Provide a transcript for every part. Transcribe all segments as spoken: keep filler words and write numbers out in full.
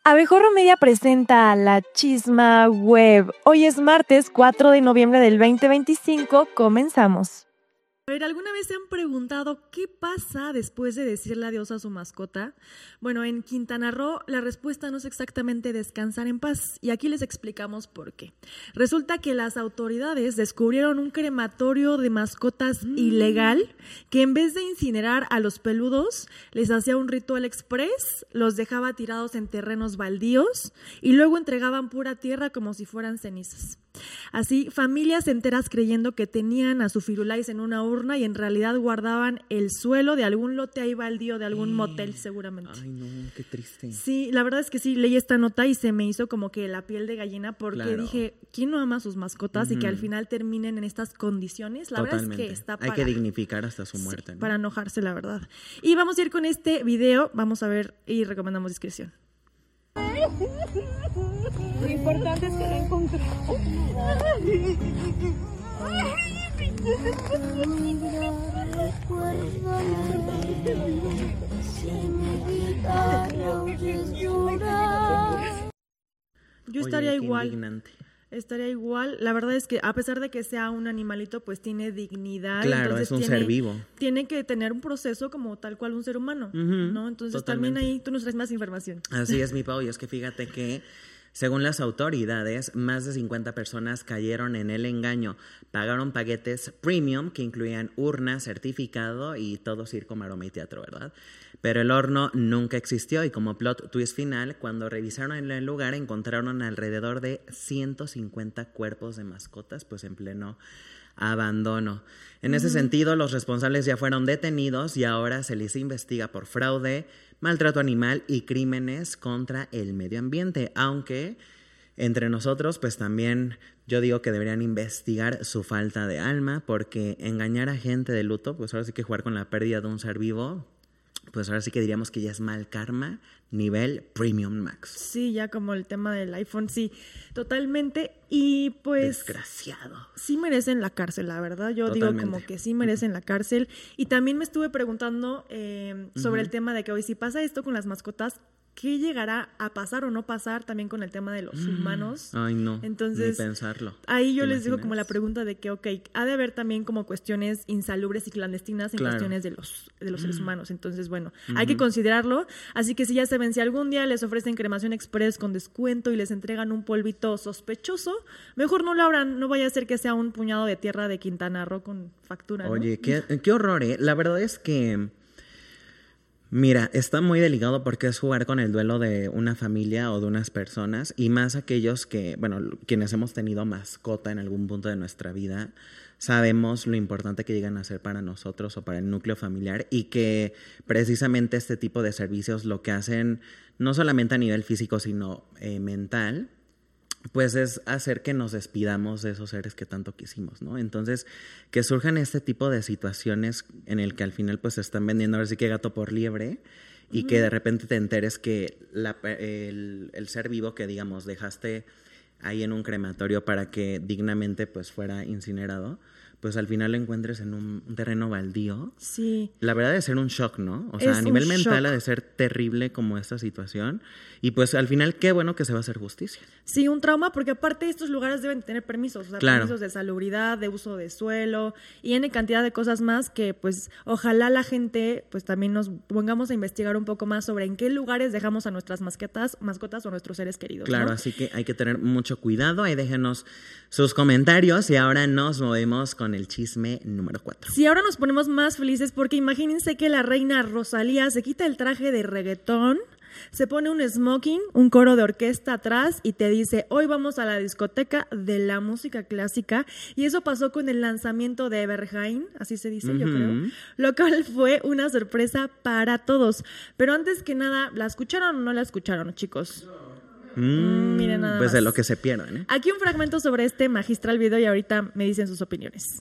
Abejorro Media presenta La Chisma Web. Hoy es martes cuatro de noviembre del veinte veinticinco. Comenzamos. A ver, ¿alguna vez se han preguntado qué pasa después de decirle adiós a su mascota? Bueno, en Quintana Roo la respuesta no es exactamente descansar en paz, y aquí les explicamos por qué. Resulta que las autoridades descubrieron un crematorio de mascotas mm. ilegal que en vez de incinerar a los peludos, les hacía un ritual express, los dejaba tirados en terrenos baldíos y luego entregaban pura tierra como si fueran cenizas. Así, familias enteras creyendo que tenían a su firulais en una urna y en realidad guardaban el suelo de algún lote ahí baldío, de algún motel seguramente. Ay, no, qué triste. Sí, la verdad es que sí, leí esta nota y se me hizo como que la piel de gallina porque Claro. dije, ¿quién no ama a sus mascotas? Uh-huh. Y que al final terminen en estas condiciones. La Totalmente. verdad es que está para... Hay que dignificar hasta su muerte, sí, ¿no? para enojarse, la verdad. Y vamos a ir con este video, vamos a ver y recomendamos discreción. Lo importante es que lo encontramos. Yo estaría Oye, qué igual. indignante. Estaría igual. La verdad es que a pesar de que sea un animalito, pues tiene dignidad. Claro, entonces es un tiene, ser vivo. Tiene que tener un proceso como tal cual un ser humano, Uh-huh, ¿no? Entonces totalmente. también ahí tú nos traes más información. Así es, mi Pau, y es que fíjate que según las autoridades, más de cincuenta personas cayeron en el engaño. Pagaron paquetes premium que incluían urna, certificado y todo circo, maroma y teatro, ¿verdad? Pero el horno nunca existió y como plot twist final, cuando revisaron en el lugar encontraron alrededor de ciento cincuenta cuerpos de mascotas pues en pleno abandono. En ese uh-huh. sentido, los responsables ya fueron detenidos y ahora se les investiga por fraude, maltrato animal y crímenes contra el medio ambiente, aunque entre nosotros pues también yo digo que deberían investigar su falta de alma, porque engañar a gente de luto, pues ahora sí que jugar con la pérdida de un ser vivo, pues ahora sí que diríamos que ya es mal karma, nivel premium max. Sí, ya como el tema del iPhone, sí, totalmente. Y pues... Desgraciado. Sí merecen la cárcel, la verdad. Yo Totalmente. digo como que sí merecen la cárcel. Y también me estuve preguntando eh, sobre uh-huh. el tema de que hoy si pasa esto con las mascotas, ¿qué llegará a pasar o no pasar también con el tema de los mm. humanos? Ay, no, entonces, ni pensarlo. Ahí yo ¿Te les imaginas? digo como la pregunta de que, ok, ha de haber también como cuestiones insalubres y clandestinas en claro. cuestiones de los, de los mm. seres humanos. Entonces, bueno, uh-huh. hay que considerarlo. Así que si ya saben, si algún día les ofrecen cremación express con descuento y les entregan un polvito sospechoso, mejor no lo abran. No vaya a ser que sea un puñado de tierra de Quintana Roo con factura, ¿no? Oye, qué, qué horror, ¿eh? La verdad es que... Mira, está muy delicado porque es jugar con el duelo de una familia o de unas personas, y más aquellos que, bueno, quienes hemos tenido mascota en algún punto de nuestra vida, sabemos lo importante que llegan a ser para nosotros o para el núcleo familiar, y que precisamente este tipo de servicios lo que hacen, no solamente a nivel físico, sino eh, mental, pues es hacer que nos despidamos de esos seres que tanto quisimos, ¿no? Entonces, que surjan este tipo de situaciones en el que al final pues se están vendiendo ahora sí que gato por liebre, y uh-huh. que de repente te enteres que la, el, el ser vivo que, digamos, dejaste ahí en un crematorio para que dignamente pues fuera incinerado, pues al final lo encuentres en un, un terreno baldío. Sí. La verdad debe ser un shock, ¿no? O sea, es a nivel mental shock. Ha de ser terrible como esta situación. Y pues al final qué bueno que se va a hacer justicia. Sí, un trauma, porque aparte estos lugares deben tener permisos, o sea, claro. permisos de salubridad, de uso de suelo y N cantidad de cosas más que pues ojalá la gente pues también nos pongamos a investigar un poco más sobre en qué lugares dejamos a nuestras mascotas, mascotas o nuestros seres queridos. Claro, ¿no? Así que hay que tener mucho cuidado. Ahí déjenos sus comentarios y ahora nos movemos con el chisme número cuatro. Sí, ahora nos ponemos más felices porque imagínense que la reina Rosalía se quita el traje de reggaetón, se pone un smoking, un coro de orquesta atrás y te dice, hoy vamos a la discoteca de la música clásica, y eso pasó con el lanzamiento de Berghain, así se dice, uh-huh. yo creo, lo cual fue una sorpresa para todos. Pero antes que nada, ¿la escucharon o no la escucharon, chicos? Mm, Miren nada pues más. de lo que se pierden, ¿eh? Aquí un fragmento sobre este magistral video y ahorita me dicen sus opiniones.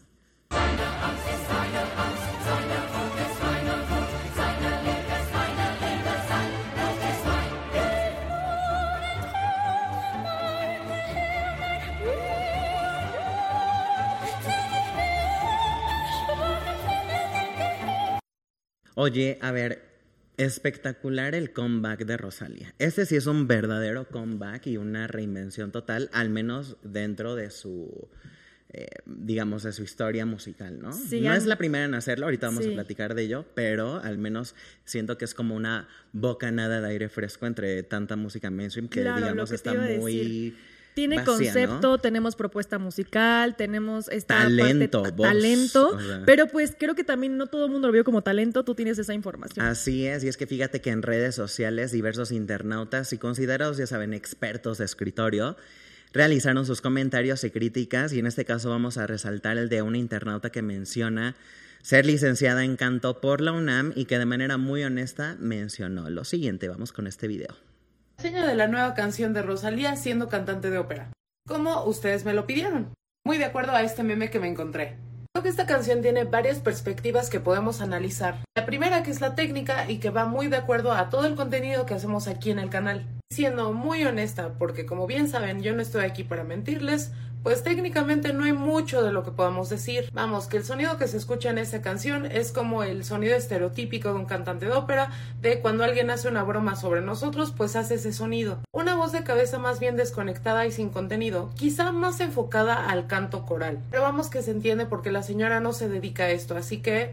Oye, a ver, Espectacular el comeback de Rosalía. Este sí es un verdadero comeback y una reinvención total, al menos dentro de su, eh, digamos, de su historia musical, ¿no? Sí, no an- es la primera en hacerlo, ahorita vamos Sí. a platicar de ello, pero al menos siento que es como una bocanada de aire fresco entre tanta música mainstream que, Claro, lo digamos, que te está iba a muy... decir. Tiene vacía, concepto, ¿no? tenemos propuesta musical, tenemos esta Talento, parte, voz, talento, o sea. pero pues creo que también no todo el mundo lo vio como talento, tú tienes esa información. Así es, y es que fíjate que en redes sociales diversos internautas y considerados, ya saben, expertos de escritorio, realizaron sus comentarios y críticas, y en este caso vamos a resaltar el de una internauta que menciona ser licenciada en canto por la UNAM y que de manera muy honesta mencionó lo siguiente. Vamos con este video. Reseña de la nueva canción de Rosalía siendo cantante de ópera, como ustedes me lo pidieron. Muy de acuerdo a este meme que me encontré. Creo que esta canción tiene varias perspectivas que podemos analizar. La primera, que es la técnica y que va muy de acuerdo a todo el contenido que hacemos aquí en el canal. Siendo muy honesta, porque como bien saben, yo no estoy aquí para mentirles, pues técnicamente no hay mucho de lo que podamos decir. Vamos, que el sonido que se escucha en esta canción es como el sonido estereotípico de un cantante de ópera, de cuando alguien hace una broma sobre nosotros, pues hace ese sonido. Una voz de cabeza más bien desconectada y sin contenido, quizá más enfocada al canto coral. Pero vamos, que se entiende porque la señora no se dedica a esto, así que...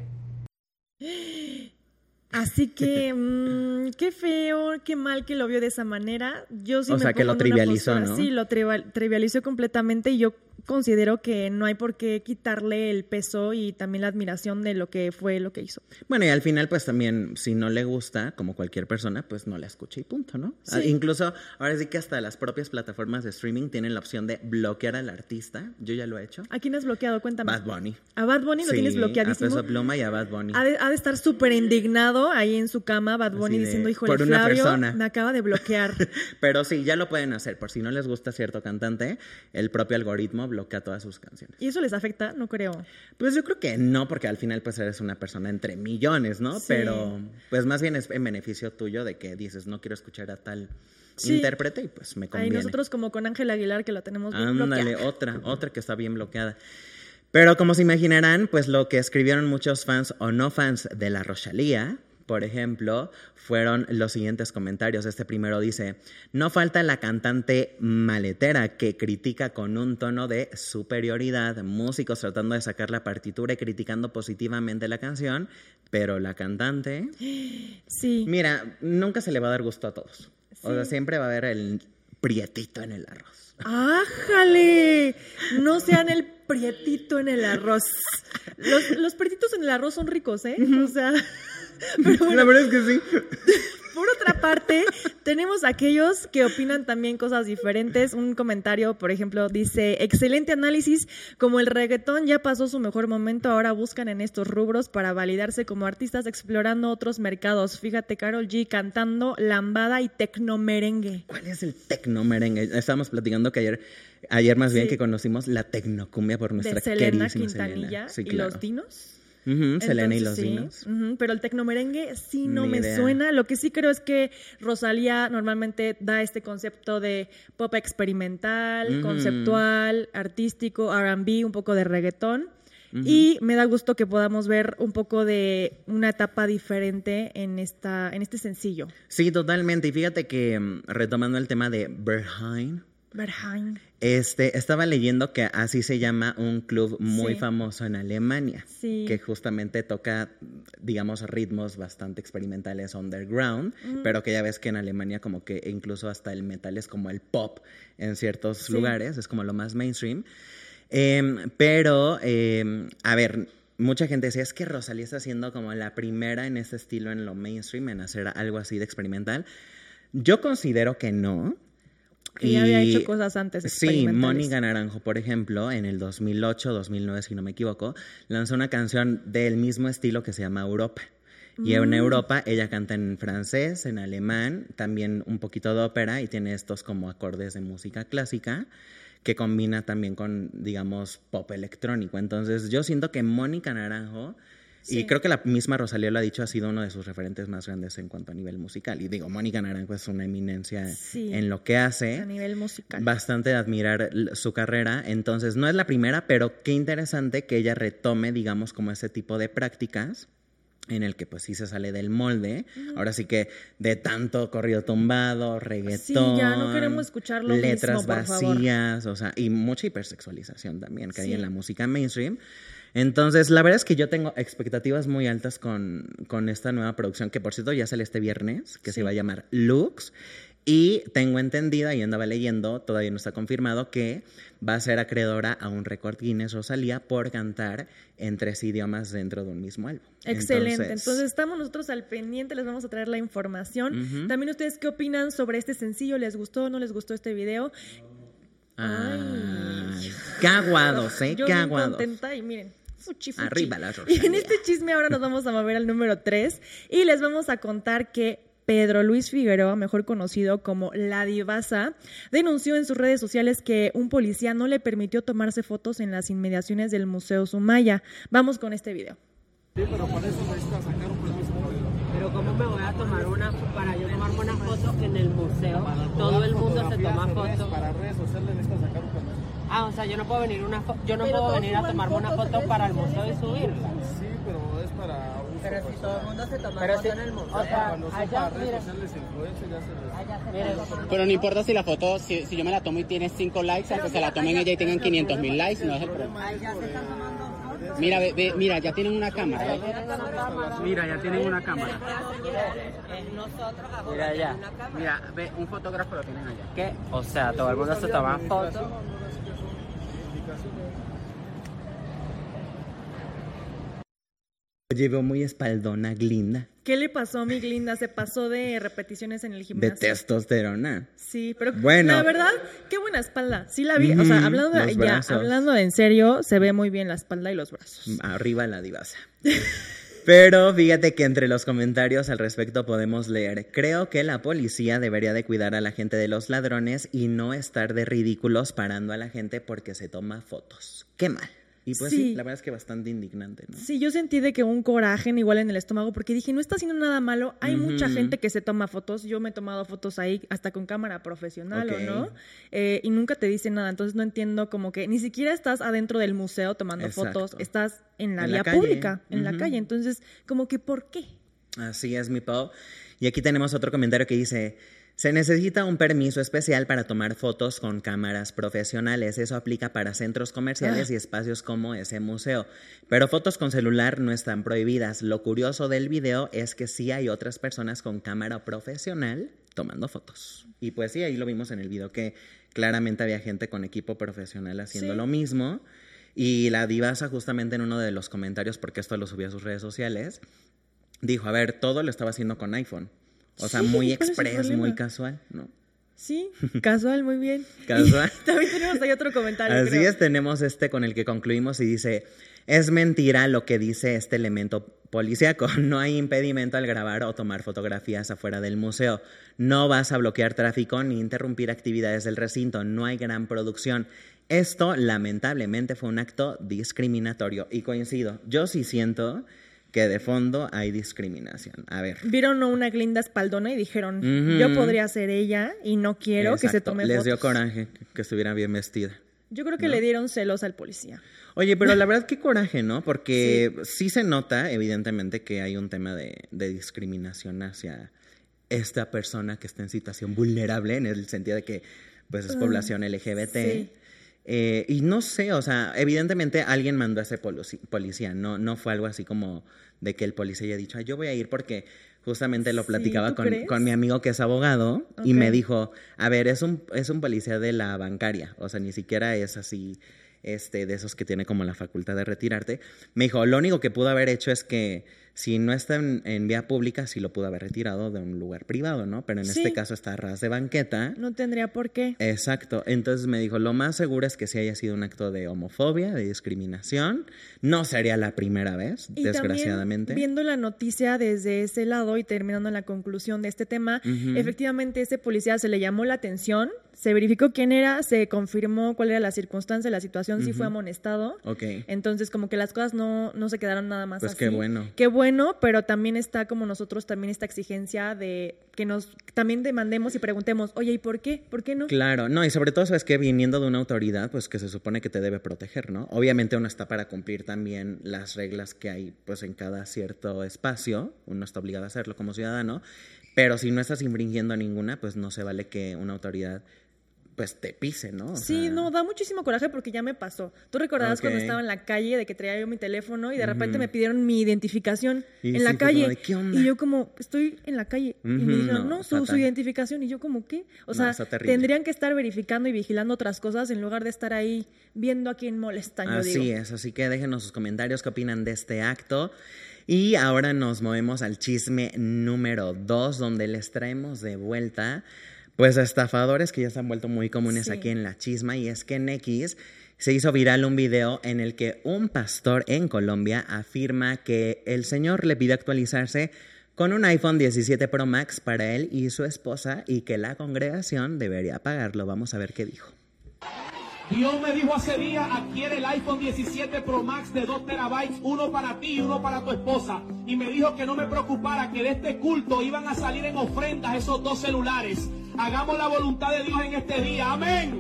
Así que, mmm, qué feo, qué mal que lo vio de esa manera. Yo sí O me sea, que pongo lo en una trivializó, postura- ¿no? Sí, lo trivial- trivializó completamente y yo considero que no hay por qué quitarle el peso y también la admiración de lo que fue lo que hizo. Bueno, y al final, pues también, si no le gusta, como cualquier persona, pues no la escucha y punto, ¿no? Sí. Ah, incluso, ahora sí que hasta las propias plataformas de streaming tienen la opción de bloquear al artista. Yo ya lo he hecho. ¿A quién has bloqueado? Cuéntame. Bad Bunny. A Bad Bunny lo Sí, tienes a bloqueadísimo. Peso Pluma y a Bad Bunny. Ha de, ha de estar súper indignado ahí en su cama, Bad Bunny, Así de, diciendo, híjole, por una Flavio persona. me acaba de bloquear. Pero sí, ya lo pueden hacer. Por si no les gusta cierto cantante, el propio algoritmo bloquea todas sus canciones. ¿Y eso les afecta? No creo. Pues yo creo que no, porque al final pues eres una persona entre millones, ¿no? Sí. Pero pues más bien es en beneficio tuyo de que dices, no quiero escuchar a tal Sí. intérprete y pues me Ahí conviene. nosotros como con Ángela Aguilar que la tenemos bien Ándale, bloqueada. otra, otra que está bien bloqueada. Pero como se imaginarán, pues lo que escribieron muchos fans o no fans de la Rosalía, por ejemplo, fueron los siguientes comentarios. Este primero dice, no falta la cantante maletera que critica con un tono de superioridad, músicos tratando de sacar la partitura y criticando positivamente la canción, pero la cantante... Sí. Mira, nunca se le va a dar gusto a todos. O Sí. sea, siempre va a haber el prietito en el arroz. ¡Ájale! No sean el prietito en el arroz. Los, los prietitos en el arroz son ricos, ¿eh? O sea, pero bueno, La verdad es que sí. por otra parte, tenemos aquellos que opinan también cosas diferentes. Un comentario, por ejemplo, dice, excelente análisis, como el reggaetón ya pasó su mejor momento, ahora buscan en estos rubros para validarse como artistas explorando otros mercados. Fíjate, Karol G cantando lambada y tecnomerengue. ¿Cuál es el tecnomerengue? Estábamos platicando que ayer, ayer más bien Sí. que conocimos la tecnocumbia por nuestra De Selena queridísima Quintanilla Selena. Sí, y claro. los Dinos. Ujú, Selena y los Entonces, sí, Dinos. ujú, pero el tecnomerengue sí no Ni me idea. suena. Lo que sí creo es que Rosalía normalmente da este concepto de pop experimental, Ujú. conceptual, artístico, R and B, un poco de reggaetón. Y me da gusto que podamos ver un poco de una etapa diferente en esta en este sencillo. Sí, totalmente. Y fíjate que mm, retomando el tema de Berghain, Berghain. este, estaba leyendo que así se llama un club muy Sí. famoso en Alemania, Sí. que justamente toca, digamos, ritmos bastante experimentales underground, pero que ya ves que en Alemania como que incluso hasta el metal es como el pop en ciertos Sí. lugares, es como lo más mainstream. Eh, pero, eh, a ver, mucha gente decía, es que Rosalía está siendo como la primera en este estilo en lo mainstream, en hacer algo así de experimental. Yo considero que no. Que ya había Y- hecho cosas antes Sí, experimentales. Mónica Naranjo, por ejemplo, en el dos mil ocho, dos mil nueve, si no me equivoco, lanzó una canción del mismo estilo que se llama Europa. Y Mm. en Europa ella canta en francés, en alemán, también un poquito de ópera y tiene estos como acordes de música clásica que combina también con, digamos, pop electrónico. Entonces yo siento que Mónica Naranjo, Sí. y creo que la misma Rosalía lo ha dicho, ha sido uno de sus referentes más grandes en cuanto a nivel musical. Y digo, Mónica Naranjo es una eminencia Sí. en lo que hace. A nivel musical. Bastante de admirar l- su carrera. Entonces, no es la primera, pero qué interesante que ella retome, digamos, como ese tipo de prácticas en el que pues sí se sale del molde. Uh-huh. Ahora sí que de tanto corrido tumbado, reggaetón. Sí, ya no queremos escuchar lo letras mismo, por vacías, favor. O sea, y mucha hipersexualización también que Sí. hay en la música mainstream. Entonces, la verdad es que yo tengo expectativas muy altas con, con esta nueva producción, que por cierto ya sale este viernes, que Sí. se va a llamar Lux. Y tengo entendida, y andaba leyendo, todavía no está confirmado, que va a ser acreedora a un récord Guinness Rosalía por cantar en tres idiomas dentro de un mismo álbum. Excelente, entonces, entonces estamos nosotros al pendiente, les vamos a traer la información. Uh-huh. También ustedes, ¿qué opinan sobre este sencillo? ¿Les gustó o no les gustó este video? Ay, qué aguados, ¿eh? Yo Qué bien aguados. contenta y miren, fuchi, fuchi. Arriba la Y Rosalía. en este chisme ahora nos vamos a mover al número tres y les vamos a contar que Pedro Luis Figueroa, mejor conocido como La Divasa, denunció en sus redes sociales que un policía no le permitió tomarse fotos en las inmediaciones del Museo Sumaya. Vamos con este video. Sí, pero para eso necesitas sacar un permiso. Pero ¿cómo me voy a tomar una para yo tomarme una foto en el museo? Todo el mundo se toma fotos. Para redes sociales necesitas sacar un permiso. Ah, o sea, yo no puedo venir una fo- yo no puedo venir a tomarme una foto para el museo y subirla. Sí, pero es para uso Pero si todo el mundo se toma Pero foto sí, en el museo. o sea, cuando son allá, para redes mira. sociales influencers ya se les... Allá se Mire, Pero no importa si la foto, si, si yo me la tomo y tiene cinco likes, aunque se la tomen ella y tengan quinientos mil likes, no es el problema. allá se están tomando fotos. Mira, ve, ve, mira, ya tienen una cámara. ¿ve? Tienen una cámara. Mira, ya tienen una cámara. Es nosotros ahora Mira allá. una cámara. Mira, ve, un fotógrafo lo tienen allá. ¿Qué? O sea, todo el mundo se toma fotos. Llevo muy espaldona, Glinda, ¿Qué le pasó a mi Glinda? Se pasó de repeticiones en el de gimnasio. testosterona. Sí, pero Bueno. la verdad, qué buena espalda. Sí la vi, o sea, Ujú, hablando de, los ya, brazos. hablando de en serio, se ve muy bien la espalda y los brazos. Arriba la divasa. Pero fíjate que entre los comentarios al respecto podemos leer: creo que la policía debería de cuidar a la gente de los ladrones y no estar de ridículos parando a la gente porque se toma fotos. Qué mal. Y pues sí, Sí. la verdad es que bastante indignante, ¿no? Sí, yo sentí de que un coraje igual en el estómago porque dije, no está haciendo nada malo. Hay Ujú. mucha gente que se toma fotos. Yo me he tomado fotos ahí hasta con cámara profesional, Ok. ¿o no? Eh, y nunca te dicen nada. Entonces no entiendo como que ni siquiera estás adentro del museo tomando Exacto. fotos. Estás en la En la vía calle. pública, en la Ujú. calle. Entonces, como que ¿por qué? Así es, mi Pau. Y aquí tenemos otro comentario que dice: se necesita un permiso especial para tomar fotos con cámaras profesionales. Eso aplica para centros comerciales Ah. y espacios como ese museo. Pero fotos con celular no están prohibidas. Lo curioso del video es que sí hay otras personas con cámara profesional tomando fotos. Y pues sí, ahí lo vimos en el video que claramente había gente con equipo profesional haciendo Sí. lo mismo. Y la divasa, justamente en uno de los comentarios, porque esto lo subió a sus redes sociales, dijo, a ver, todo lo estaba haciendo con iPhone. O sea, Sí, muy ¿cuál es el express, problema? muy casual, ¿no? Sí, casual, muy bien. Casual. Y también tenemos ahí otro comentario. Así creo. es, tenemos este con el que concluimos y dice: es mentira lo que dice este elemento policíaco. No hay impedimento al grabar o tomar fotografías afuera del museo. No vas a bloquear tráfico ni interrumpir actividades del recinto. No hay gran producción. Esto, lamentablemente, fue un acto discriminatorio. Y coincido, yo sí siento que de fondo hay discriminación. A ver. Vieron a una Glinda espaldona y dijeron, Ujú. yo podría ser ella y no quiero que se Exacto, tome les fotos. dio coraje que estuviera bien vestida. Yo creo que ¿no? le dieron celos al policía. Oye, pero la verdad qué coraje, ¿no? Porque sí, se nota, evidentemente, que hay un tema de, de discriminación hacia esta persona que está en situación vulnerable, en el sentido de que pues es población L G B T. sí. Eh, y no sé, o sea, evidentemente alguien mandó a ese polici- policía, no, no fue algo así como de que el policía haya dicho, "Ay, yo voy a ir porque justamente lo Sí, platicaba ¿tú con, crees? con mi amigo que es abogado y Ok. me dijo, a ver, es un, es un policía de la bancaria, o sea, ni siquiera es así, este, de esos que tiene como la facultad de retirarte. Me dijo, lo único que pudo haber hecho es que si no está en, en vía pública, sí lo pudo haber retirado de un lugar privado, ¿no? Pero en Sí. este caso está a ras de banqueta. No tendría por qué. Exacto, entonces me dijo, lo más seguro es que sí haya sido un acto de homofobia, de discriminación, no sería la primera vez, Y desgraciadamente. también, viendo la noticia desde ese lado y terminando en la conclusión de este tema, Ujú. efectivamente ese policía se le llamó la atención, se verificó quién era, se confirmó cuál era la circunstancia, la situación, sí fue Ujú. amonestado. Ok, Entonces, como que las cosas no, no se quedaron nada más pues así. qué bueno. Qué bueno bueno, pero también está como nosotros, también esta exigencia de que nos también demandemos y preguntemos, oye, ¿y por qué? ¿Por qué no? Claro, no, y sobre todo, sabes que viniendo de una autoridad, pues que se supone que te debe proteger, ¿no? Obviamente uno está para cumplir también las reglas que hay, pues en cada cierto espacio, uno está obligado a hacerlo como ciudadano, pero si no estás infringiendo ninguna, pues no se vale que una autoridad pues te pise, ¿no? O sí, sea... no, da muchísimo coraje porque ya me pasó. Tú recordarás Okay. cuando estaba en la calle de que traía yo mi teléfono y de repente Uh-huh. me pidieron mi identificación Y en sí, la fue calle. como de, ¿qué onda? Y yo como, estoy en la calle. Uh-huh, Y me dijeron, no, no, su, su fatal. identificación. Y yo como, ¿qué? O No, sea, está terrible. tendrían que estar verificando y vigilando otras cosas en lugar de estar ahí viendo a quién molestan, yo Así digo. es, así que déjenos sus comentarios, qué opinan de este acto. Y ahora nos movemos al chisme número dos, donde les traemos de vuelta pues estafadores que ya se han vuelto muy comunes Sí. aquí en La Chisma, y es que en X se hizo viral un video en el que un pastor en Colombia afirma que el señor le pide actualizarse con un iPhone diecisiete Pro Max para él y su esposa y que la congregación debería pagarlo. Vamos a ver qué dijo. Dios me dijo hace días, adquiere el iPhone diecisiete Pro Max de dos terabytes, uno para ti y uno para tu esposa. Y me dijo que no me preocupara, que de este culto iban a salir en ofrendas esos dos celulares. Hagamos la voluntad de Dios en este día. Amén.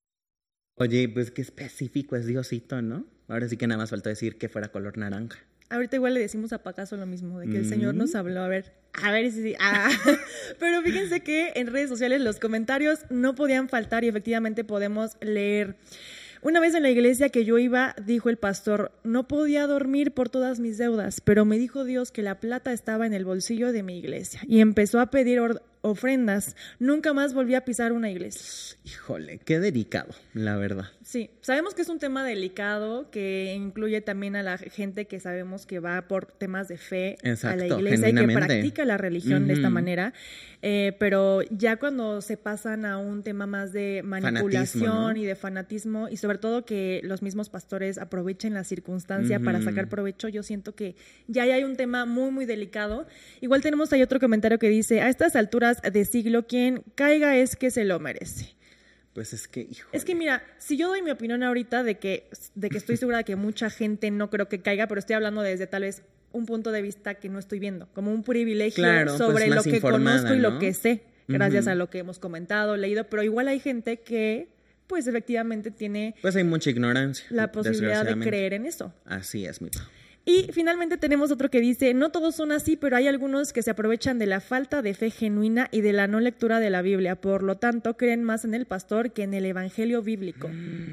Oye, pues qué específico es Diosito, ¿no? Ahora sí que nada más falta decir que fuera color naranja. Ahorita igual le decimos a Pacaso lo mismo, de que Mm. el Señor nos habló, a ver, a ver si... Ah. Pero fíjense que en redes sociales los comentarios no podían faltar y efectivamente podemos leer. Una vez en la iglesia que yo iba, dijo el pastor, no podía dormir por todas mis deudas, pero me dijo Dios que la plata estaba en el bolsillo de mi iglesia y empezó a pedir or- ofrendas. Nunca más volví a pisar una iglesia. Híjole, qué delicado, la verdad. Sí, sabemos que es un tema delicado que incluye también a la gente que sabemos que va por temas de fe Exacto, a la iglesia y que genuinamente. practica la religión de esta Ujú. manera, eh, pero ya cuando se pasan a un tema más de manipulación Fanatismo, ¿no? y de fanatismo y sobre todo que los mismos pastores aprovechen la circunstancia para Ujú. sacar provecho, yo siento que ya hay un tema muy muy delicado. Igual tenemos ahí otro comentario que dice, a estas alturas de siglo quien caiga es que se lo merece. Pues es que, hijo. Es que mira, si yo doy mi opinión ahorita de que, de que estoy segura de que mucha gente no creo que caiga, pero estoy hablando desde tal vez un punto de vista que no estoy viendo, como un privilegio Claro, pues sobre lo más que informada, conozco y ¿no? lo que sé, gracias Ujú. a lo que hemos comentado, leído, pero igual hay gente que pues efectivamente tiene Pues hay mucha ignorancia. la posibilidad de desgraciadamente. creer en eso. Así es, mi pa. Y finalmente tenemos otro que dice, no todos son así, pero hay algunos que se aprovechan de la falta de fe genuina y de la no lectura de la Biblia. Por lo tanto, creen más en el pastor que en el evangelio bíblico.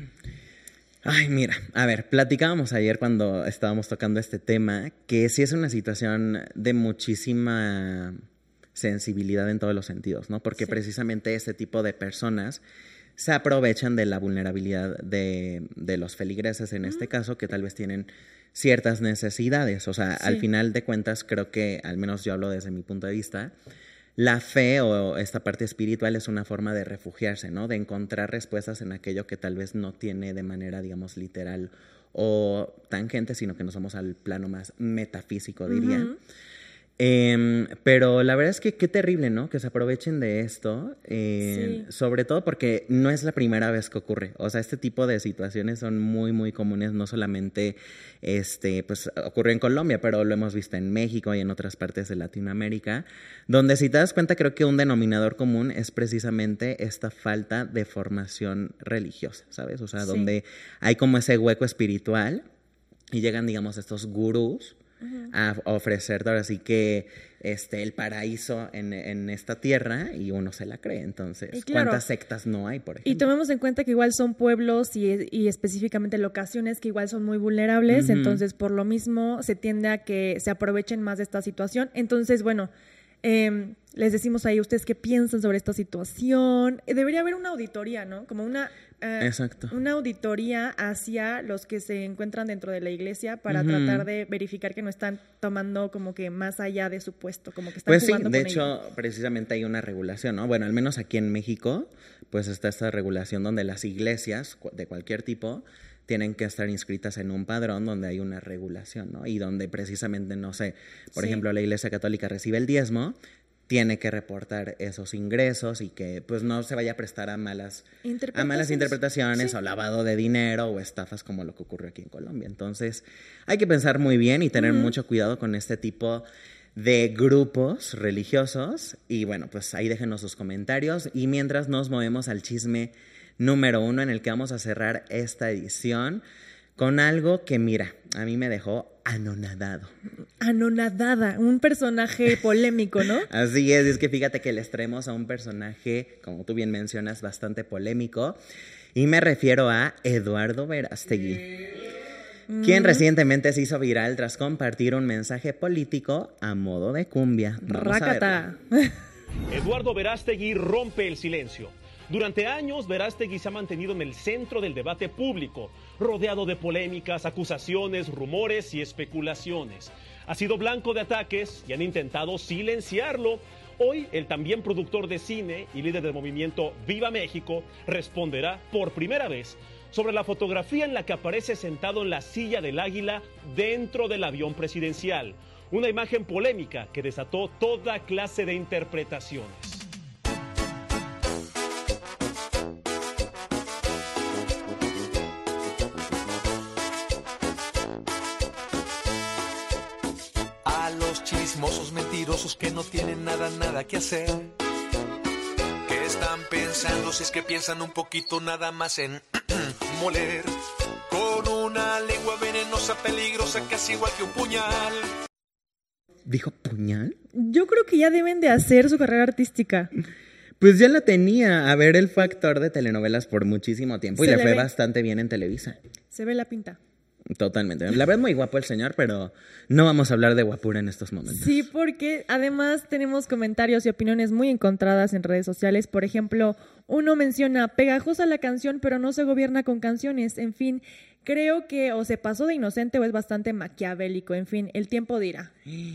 Ay, mira, a ver, platicábamos ayer cuando estábamos tocando este tema, que sí es una situación de muchísima sensibilidad en todos los sentidos, ¿no? Porque Sí. precisamente este tipo de personas se aprovechan de la vulnerabilidad de, de los feligreses, en este caso, que tal vez tienen ciertas necesidades. O sea, al Sí. final de cuentas, creo que, al menos yo hablo desde mi punto de vista, la fe o esta parte espiritual es una forma de refugiarse, ¿no? De encontrar respuestas en aquello que tal vez no tiene de manera, digamos, literal o tangente, sino que nos vamos al plano más metafísico, diría. Ujú. Eh, pero la verdad es que qué terrible, ¿no? Que se aprovechen de esto, eh, Sí. sobre todo porque no es la primera vez que ocurre. O sea, este tipo de situaciones son muy, muy comunes, no solamente, este, pues ocurre en Colombia, pero lo hemos visto en México y en otras partes de Latinoamérica, donde si te das cuenta creo que un denominador común es precisamente esta falta de formación religiosa, ¿sabes? O sea, Sí. donde hay como ese hueco espiritual y llegan, digamos, estos gurús a ofrecerte ahora sí que este el paraíso en, en esta tierra y uno se la cree. Entonces, Y claro. ¿cuántas sectas no hay, por ejemplo? Y tomemos en cuenta que igual son pueblos y, y específicamente locaciones que igual son muy vulnerables, Ujú. entonces por lo mismo se tiende a que se aprovechen más de esta situación. Entonces, bueno, eh, les decimos ahí, ¿ustedes qué piensan sobre esta situación? Eh, Debería haber una auditoría, ¿no? Como una... eh, Exacto. Una auditoría hacia los que se encuentran dentro de la iglesia para Ujú. tratar de verificar que no están tomando como que más allá de su puesto, como que están Pues sí, jugando de con hecho, ello. precisamente hay una regulación, ¿no? Bueno, al menos aquí en México, pues está esta regulación donde las iglesias cu- de cualquier tipo tienen que estar inscritas en un padrón donde hay una regulación, ¿no? Y donde precisamente, no sé, por Sí. ejemplo, la Iglesia Católica recibe el diezmo, tiene que reportar esos ingresos y que pues no se vaya a prestar a malas, a malas interpretaciones sí. o lavado de dinero o estafas como lo que ocurrió aquí en Colombia. Entonces hay que pensar muy bien y tener uh-huh. mucho cuidado con este tipo de grupos religiosos. Y bueno, pues ahí déjenos sus comentarios. Y mientras nos movemos al chisme número uno, en el que vamos a cerrar esta edición con algo que, mira, a mí me dejó anonadado. Anonadada, un personaje polémico, ¿no? Así es, es que fíjate que les traemos a un personaje, como tú bien mencionas, bastante polémico. Y me refiero a Eduardo Verástegui, mm. quien recientemente se hizo viral tras compartir un mensaje político a modo de cumbia. Vamos Rácata. a verlo. Eduardo Verástegui rompe el silencio. Durante años, Verástegui se ha mantenido en el centro del debate público, rodeado de polémicas, acusaciones, rumores y especulaciones. Ha sido blanco de ataques y han intentado silenciarlo. Hoy, el también productor de cine y líder del movimiento Viva México responderá por primera vez sobre la fotografía en la que aparece sentado en la silla del águila dentro del avión presidencial. Una imagen polémica que desató toda clase de interpretaciones. Chismosos, mentirosos que no tienen nada, nada que hacer. ¿Qué están pensando si es que piensan un poquito nada más en moler? Con una lengua venenosa, peligrosa, casi igual que un puñal. ¿Dijo puñal? Yo creo que ya deben de hacer su carrera artística. Pues ya la tenía. A ver, él fue actor de telenovelas por muchísimo tiempo y le fue ve. bastante bien en Televisa. Se ve la pinta. Totalmente. La verdad, muy guapo el señor, pero no vamos a hablar de guapura en estos momentos. Sí, porque además tenemos comentarios y opiniones muy encontradas en redes sociales. Por ejemplo, uno menciona, pegajosa la canción, pero no se gobierna con canciones. En fin, creo que o se pasó de inocente o es bastante maquiavélico. En fin, el tiempo dirá.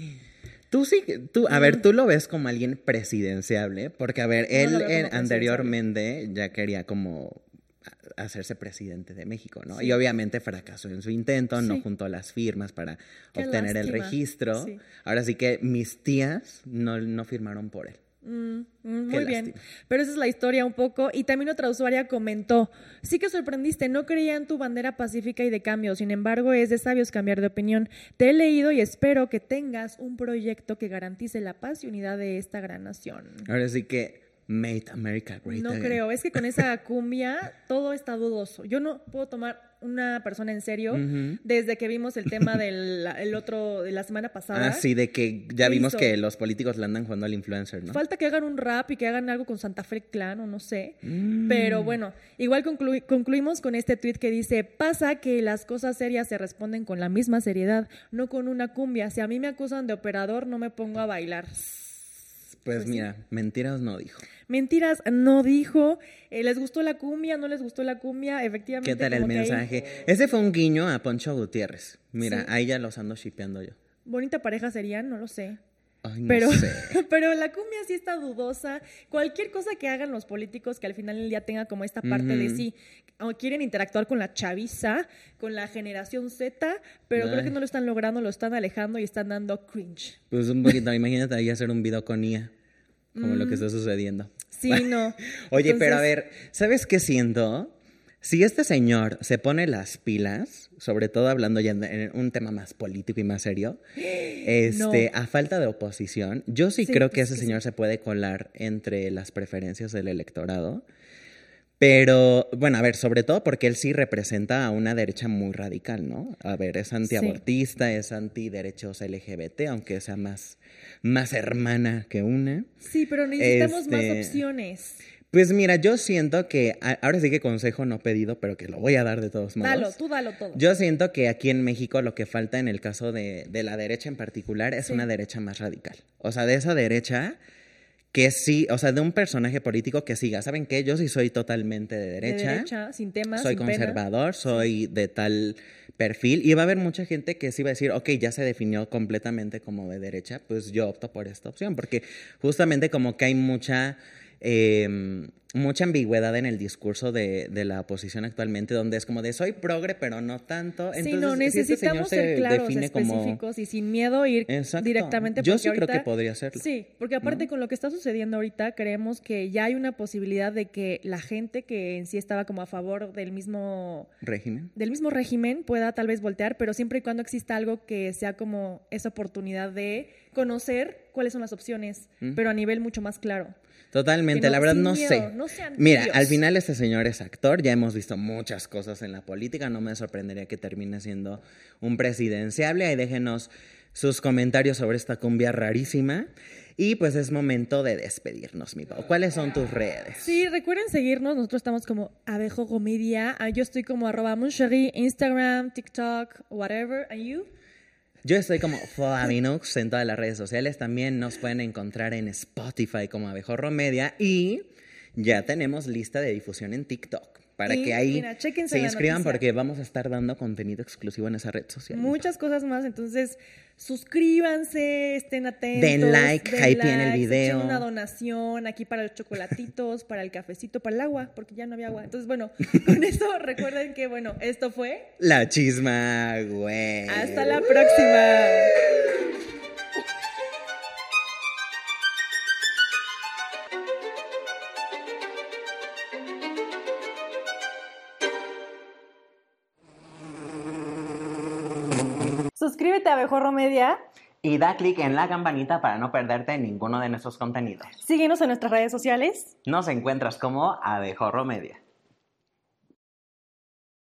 Tú sí, tú, a ver, tú lo ves como alguien presidenciable, porque a ver, él no eh, anteriormente ya quería como hacerse presidente de México, ¿no? Sí. Y obviamente fracasó en su intento, sí. no juntó las firmas para Qué obtener lástima. el registro. Sí. Ahora sí que mis tías no, no firmaron por él. Mm, mm, muy bien, lástima. Pero esa es la historia un poco. Y también otra usuaria comentó, sí que sorprendiste, no creía en tu bandera pacífica y de cambio, sin embargo es de sabios cambiar de opinión. Te he leído y espero que tengas un proyecto que garantice la paz y unidad de esta gran nación. Ahora sí que Made America Great No again. creo, es que con esa cumbia todo está dudoso. Yo no puedo tomar una persona en serio uh-huh. desde que vimos el tema del el otro de la semana pasada. Ah, sí, de que ya vimos hizo? que los políticos le andan jugando al influencer, ¿no? Falta que hagan un rap y que hagan algo con Santa Fe Clan o no sé. Mm. Pero bueno, igual conclu- concluimos con este tweet que dice, pasa que las cosas serias se responden con la misma seriedad, no con una cumbia. Si a mí me acusan de operador, no me pongo a bailar. Pues, pues mira, sí. mentiras no dijo. Mentiras no dijo. Eh, ¿Les gustó la cumbia? ¿No les gustó la cumbia? Efectivamente. ¿Qué tal el mensaje? Ahí... Ese fue un guiño a Poncho Gutiérrez. Mira, sí. ahí ya los ando shipeando yo. Bonita pareja serían, no lo sé. Ay, no pero, sé. pero la cumbia sí está dudosa. Cualquier cosa que hagan los políticos que al final del día tenga como esta parte mm. de sí, o quieren interactuar con la chaviza, con la generación Z, pero Ay. creo que no lo están logrando, lo están alejando y están dando cringe. Pues un poquito, imagínate ahí hacer un video con I A, como mm. lo que está sucediendo. Sí, no. Oye, Entonces... pero a ver, ¿sabes qué siento? Si este señor se pone las pilas, sobre todo hablando ya en un tema más político y más serio, este, no. a falta de oposición, yo sí, sí creo que ese sí, señor sí. se puede colar entre las preferencias del electorado. Pero, bueno, a ver, sobre todo porque él sí representa a una derecha muy radical, ¿no? A ver, es antiabortista, sí. es antiderechos L G B T, aunque sea más, más hermana que una. Sí, pero necesitamos este... más opciones. Pues mira, yo siento que, ahora sí que consejo no pedido, pero que lo voy a dar de todos modos. Dalo, tú dalo todo. Yo siento que aquí en México lo que falta en el caso de, de la derecha en particular es sí. una derecha más radical. O sea, de esa derecha que sí, o sea, de un personaje político que siga. ¿Saben qué? Yo sí soy totalmente de derecha. De derecha, sin temas, Soy sin conservador, pena. soy de tal perfil. Y va a haber mucha gente que sí va a decir, ok, ya se definió completamente como de derecha, pues yo opto por esta opción. Porque justamente como que hay mucha... Eh, mucha ambigüedad en el discurso de, de la oposición actualmente, donde es como de soy progre, pero no tanto. Entonces, sí, no, necesitamos si este ser claros, define específicos como... y sin miedo ir Exacto. directamente. Yo sí ahorita, creo que podría hacerlo. Sí, porque aparte ¿no? con lo que está sucediendo ahorita, creemos que ya hay una posibilidad de que la gente que en sí estaba como a favor del mismo régimen, del mismo régimen pueda tal vez voltear, pero siempre y cuando exista algo que sea como esa oportunidad de conocer cuáles son las opciones, ¿Mm? pero a nivel mucho más claro. Totalmente, no, la verdad no miedo, sé. No sean Mira, tíos. al final este señor es actor, ya hemos visto muchas cosas en la política, no me sorprendería que termine siendo un presidenciable. Ahí déjenos sus comentarios sobre esta cumbia rarísima. Y pues es momento de despedirnos, mi Pau. ¿Cuáles son tus redes? Sí, recuerden seguirnos, nosotros estamos como Abejogo Media, yo estoy como arroba Moncherie, Instagram, TikTok, whatever, and you? Yo estoy como Flavinux en todas las redes sociales. También nos pueden encontrar en Spotify como Abejorro Media. Y ya tenemos lista de difusión en TikTok. Para y, que ahí mira, se inscriban porque vamos a estar dando contenido exclusivo en esa red social. Muchas cosas más. Entonces, suscríbanse, estén atentos. Den like, den hypeen like, el video. Echen una donación aquí para los chocolatitos, para el cafecito, para el agua, porque ya no había agua. Entonces, bueno, con eso recuerden que, bueno, esto fue... La Chisma, güey. Hasta la próxima. Suscríbete a Abejorro Media. Y da clic en la campanita para no perderte ninguno de nuestros contenidos. Síguenos en nuestras redes sociales. Nos encuentras como Abejorro Media.